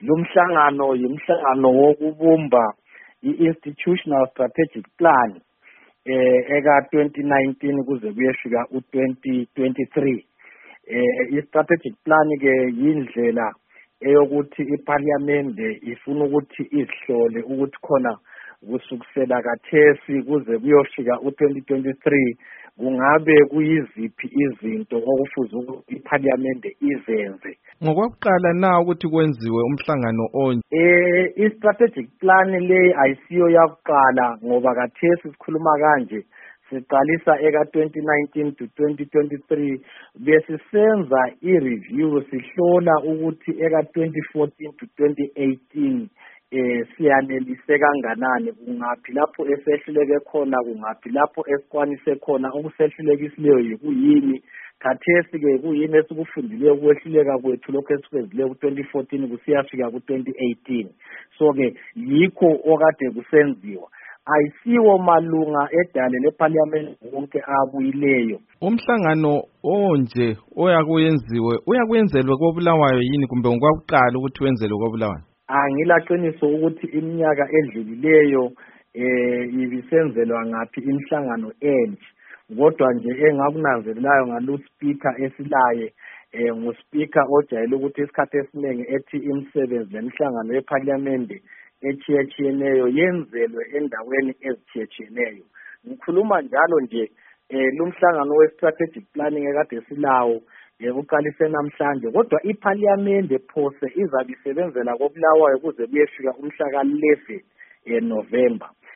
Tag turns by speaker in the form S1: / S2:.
S1: Lumhlangano yimhlangano wokubumba i-Institutional Strategic Plan eka 2019 kuze kuyefika u-2023. I-strategic plan ke yindlela eyokuthi iparliamente ifuna ukuthi izihlole ukuthi khona kusukisela kathesi kuze kuyofika u-2023 kungabe kuyiziphi izinto okufuze ukuthi iparliamente izenze.
S2: Ngokokuqala na ukuthi kwenziwe umhlangano onje?
S1: I-strategic plan le ayisiyo yakuqala ngoba kathesi sikhuluma kanje siqalisa eka 2019 to 2023 bese senza i-review sihlola ukuthi eka 2014 to 2018 siyanelise kanganani, kungaphi lapho esehluleke khona, kungaphi lapho esikwanise khona. Okusehlulekisileyo yikuyini, khathesi ke kuyini esikufundileyo ukwehluleka kwethu lokho esikwenzileyo ku-2014 kusiyafika ku-2018. So ke yikho okade kusenziwa, ayisiwo malunga edale leparliament wonke abuyileyo.
S2: Umhlangano onje uyakuyenzelwe koBulawayo yini kumbe ngokwakuqala ukuthi wenzelwe koBulawayo?
S1: Angilaqiniso ukuthi iminyaka edlulileyo ibisenzelwa ngaphi imihlangano enje, kodwa nje engakunanzelelayo ngalo speaker esilaye nguspeaker ojayele ukuthi isikhathi esiningi ethi imisebenzi lemihlangano yeparliamente echiyetshiyeneyo yenzelwe endaweni ezithiyetshiyeneyo. Ngikhuluma njalo nje lumhlangano we-strategic planning ekade silawo uqalise namhlanje, kodwa iparliamente phose izabe isebenzela koBulawayo kuze kuyefika umhla ka-11 November.